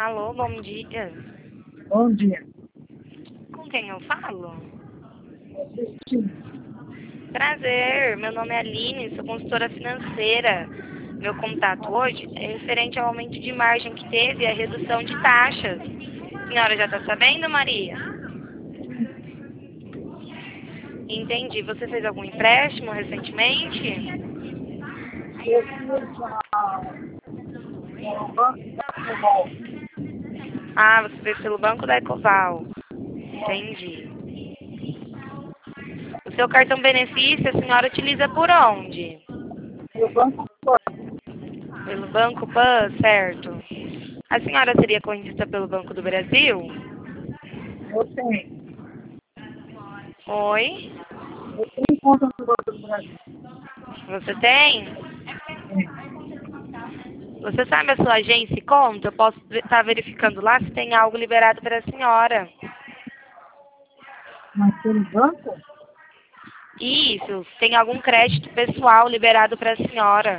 Alô, bom dia. Bom dia. Com quem eu falo? Sim. Prazer, meu nome é Aline, sou consultora financeira. Meu contato hoje é referente ao aumento de margem que teve e a redução de taxas. A senhora já está sabendo, Maria? Entendi. Você fez algum empréstimo recentemente? Eu fiz no Banco da Ecoval. Ah, você fez pelo Banco da Ecoval. Entendi. O seu cartão benefício, a senhora utiliza por onde? No Banco Pan. Pelo Banco Pan, certo. A senhora seria correntista pelo Banco do Brasil? Eu tenho. Oi? Eu tenho conta no Banco do Brasil. Você tem? Sim. Você sabe a sua agência e conta? Eu posso estar verificando lá se tem algo liberado para a senhora. Mas pelo banco? Isso, se tem algum crédito pessoal liberado para a senhora.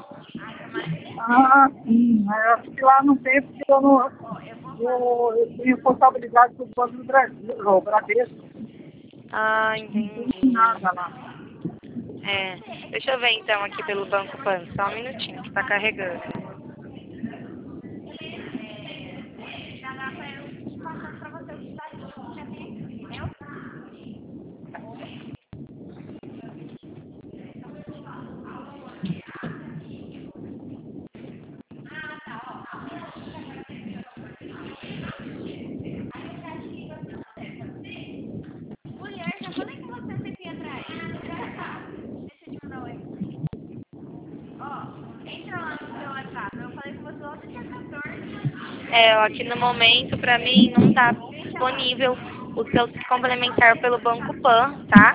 Ah, sim. Mas eu acho que lá não tem porque eu tenho responsabilidade do Banco do Brasil, o Bradesco. Ah, Não tem entendi. nada lá. É, deixa eu ver então aqui pelo Banco Pan, só um minutinho que está carregando. É, aqui no momento, para mim, não está disponível o seu complementar pelo Banco Pan, tá?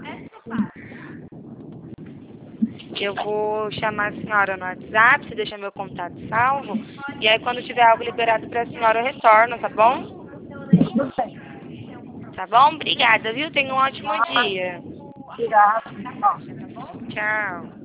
Eu vou chamar a senhora no WhatsApp, você deixa meu contato salvo, e aí quando tiver algo liberado para a senhora eu retorno, tá bom? Tudo bem. Tá bom? Obrigada, viu? Tenha um ótimo Mas, dia. obrigado. Tchau. Tchau.